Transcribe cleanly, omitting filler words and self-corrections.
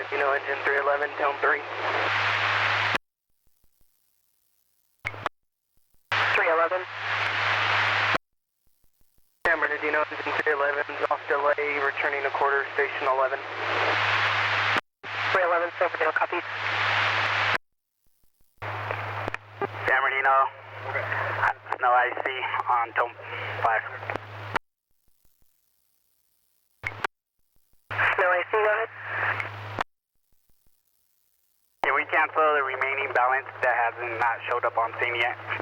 Bernardino, engine 311, tone 3. 311. San Bernardino, engine 311, off delay, returning to quarter, station 11. 311, San Bernardino, copy. San Bernardino, no IC on tone 5. No IC, go ahead. Can we cancel the remaining balance that hasn't not showed up on scene yet?